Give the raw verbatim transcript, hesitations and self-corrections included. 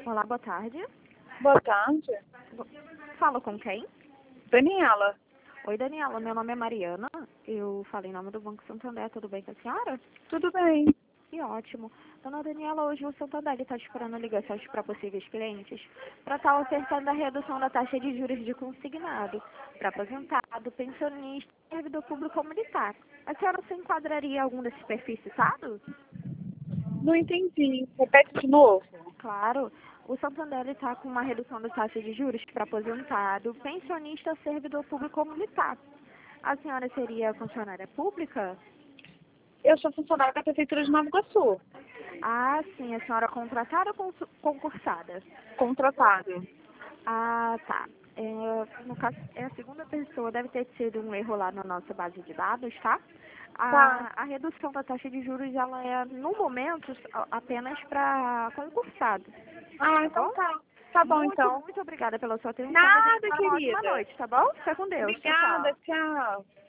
Olá, boa tarde. Boa tarde. Falo com quem? Daniela. Oi, Daniela. Meu nome é Mariana. Eu falo em nome do Banco Santander. Tudo bem com a senhora? Tudo bem. Que ótimo. Dona Daniela, hoje o Santander está esperando ligações para possíveis clientes para estar ofertando a redução da taxa de juros de consignado para aposentado, pensionista e servidor público militar. A senhora se enquadraria em algum desses perfis citados? Não entendi. Repete de novo. Claro. O Santander está com uma redução da taxa de juros para aposentado, pensionista, servidor público ou militar. A senhora seria funcionária pública? Eu sou funcionária da Prefeitura de Nova Iguaçu. Ah, sim. A senhora contratada ou consu- concursada? Contratado. Ah, tá. É, no caso, é a segunda pessoa, deve ter sido um erro lá na nossa base de dados, tá? Tá. A, a redução da taxa de juros, ela é, no momento, a- apenas para concursados. Ah, Tá então bom? tá. Tá bom, Muito, então. muito obrigada pela sua atenção. Desejo a Nada, senhora uma ótima querida. noite, tá bom? Fica com Deus. Tchau, Obrigada. tchau. Tchau.